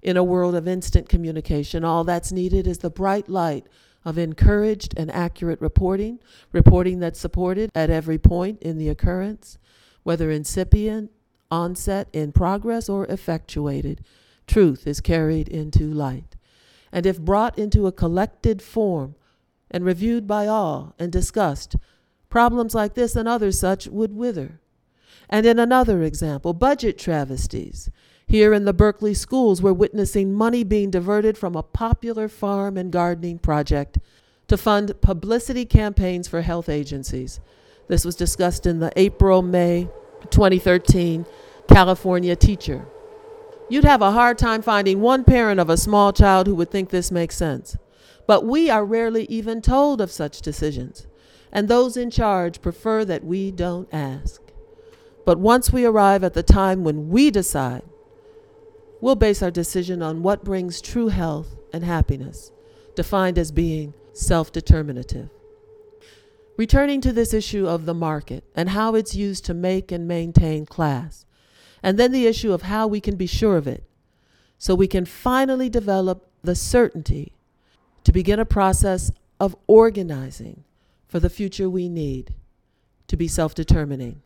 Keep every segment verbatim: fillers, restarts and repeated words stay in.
In a world of instant communication, all that's needed is the bright light of encouraged and accurate reporting, reporting that's supported at every point in the occurrence, whether incipient, onset, in progress, or effectuated. Truth is carried into light. And if brought into a collected form and reviewed by all and discussed, problems like this and others such would wither. And in another example, budget travesties. Here in the Berkeley schools, we're witnessing money being diverted from a popular farm and gardening project to fund publicity campaigns for health agencies. This was discussed in the April-May twenty thirteen California Teacher. You'd have a hard time finding one parent of a small child who would think this makes sense. But we are rarely even told of such decisions, and those in charge prefer that we don't ask. But once we arrive at the time when we decide, we'll base our decision on what brings true health and happiness, defined as being self-determinative. Returning to this issue of the market and how it's used to make and maintain class, and then the issue of how we can be sure of it, so we can finally develop the certainty to begin a process of organizing for the future we need to be self-determining.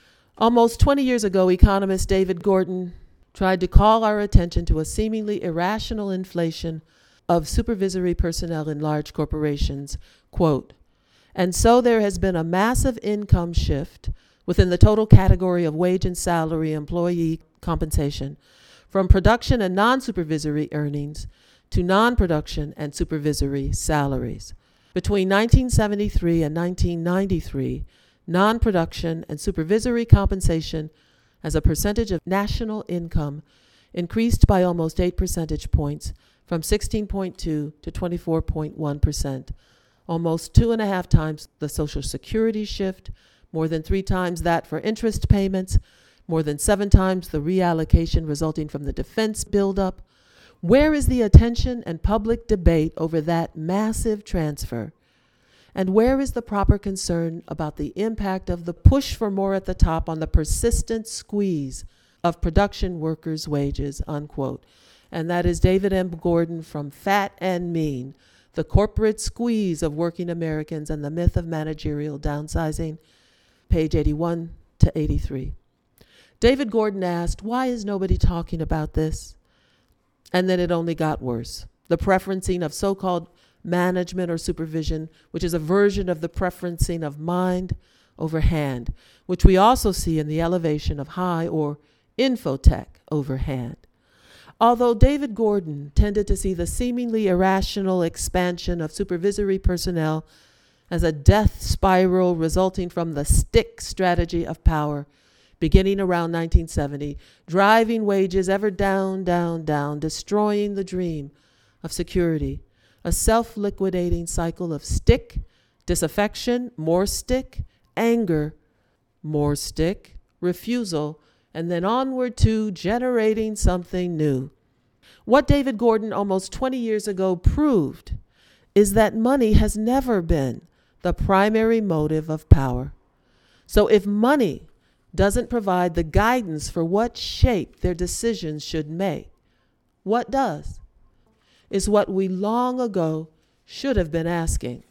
Almost twenty years ago, economist David Gordon tried to call our attention to a seemingly irrational inflation of supervisory personnel in large corporations. Quote, and so there has been a massive income shift within the total category of wage and salary employee compensation from production and non-supervisory earnings to non-production and supervisory salaries. Between nineteen seventy-three and nineteen ninety-three, non-production and supervisory compensation as a percentage of national income increased by almost eight percentage points from sixteen point two to twenty-four point one percent, almost two and a half times the Social Security shift, more than three times that for interest payments, more than seven times the reallocation resulting from the defense buildup. Where is the attention and public debate over that massive transfer? And where is the proper concern about the impact of the push for more at the top on the persistent squeeze of production workers' wages, unquote. And that is David M. Gordon from Fat and Mean, The Corporate Squeeze of Working Americans and the Myth of Managerial Downsizing, page eighty-one to eighty-three. David Gordon asked, why is nobody talking about this? And then it only got worse. The preferencing of so-called management or supervision, which is a version of the preferencing of mind over hand, which we also see in the elevation of high or infotech over hand. Although David Gordon tended to see the seemingly irrational expansion of supervisory personnel as a death spiral resulting from the stick strategy of power, beginning around nineteen seventy, driving wages ever down, down, down, destroying the dream of security, a self-liquidating cycle of stick, disaffection, more stick, anger, more stick, refusal, and then onward to generating something new. What David Gordon almost twenty years ago proved is that money has never been the primary motive of power. So if money doesn't provide the guidance for what shape their decisions should make, what does? Is what we long ago should have been asking.